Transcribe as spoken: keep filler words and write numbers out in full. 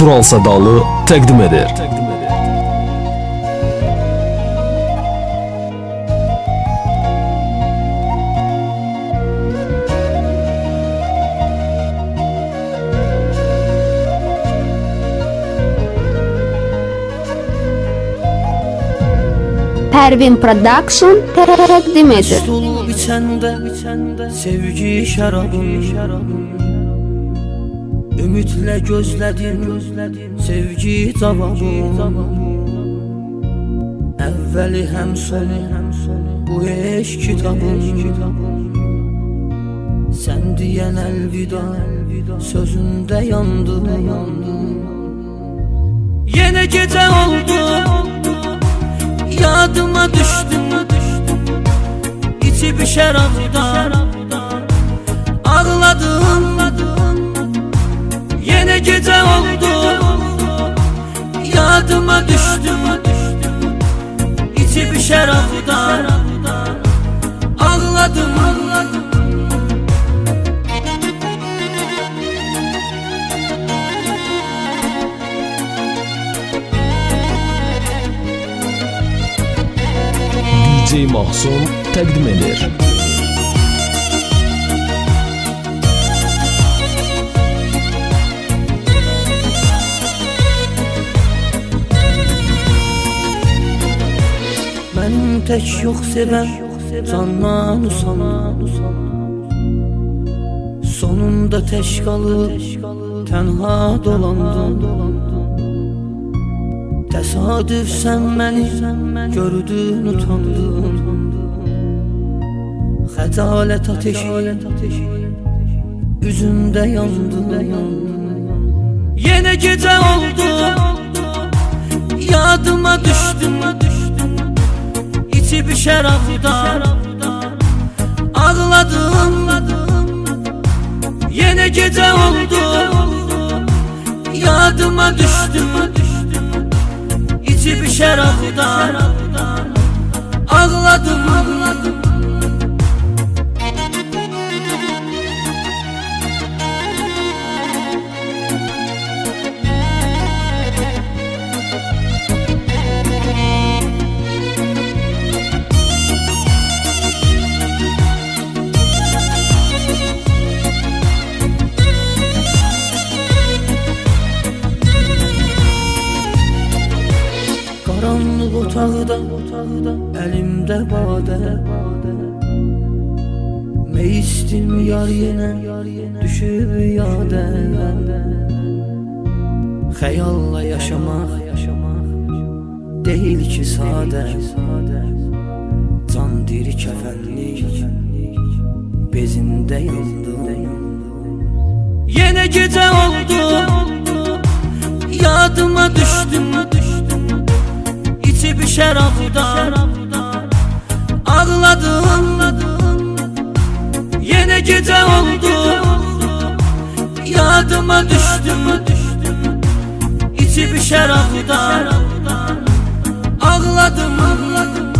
Tural Sadalı təqdim edir. Pervin Production təqdim edir. Stul biçəndə sevgi şərabım, ümidlə gözlədim sevgi cavabım. Əvvəli həm sonu bu eşq kitabım, sən deyən əlvida sözündə yandım. Yenə gecə oldu, yadıma düşdüm, içib şərabdan ağladım. Yenə gecə oldu, yadıma düşdüm, içib şərabdan ağladım. D J Mahsun təqdim edir. Mənim tək yox sevən candan usanam, sonunda tək qalıb tənha dolandım. Təsadüf sən məni gördün utandın, xəcalət ateşi üzümdə yandı. Yenə gecə oldu, yadıma düşdüm, içib şərabdan ağladım. Yenə gecə oldu, yadıma düşdüm, içib şərabdan ağladım. Qaranlıq otaqda, əlimdə badə, meistim yar yenə düşüb yadə. Xəyalla yaşamaq deyil ki sadə, can diri kəfənlik bezində yandım. Yenə gecə oldu, yadıma düşdüm, içib şərabdan ağladım. Yenə gecə oldu, yadıma düşdüm, içib şərabdan ağladım.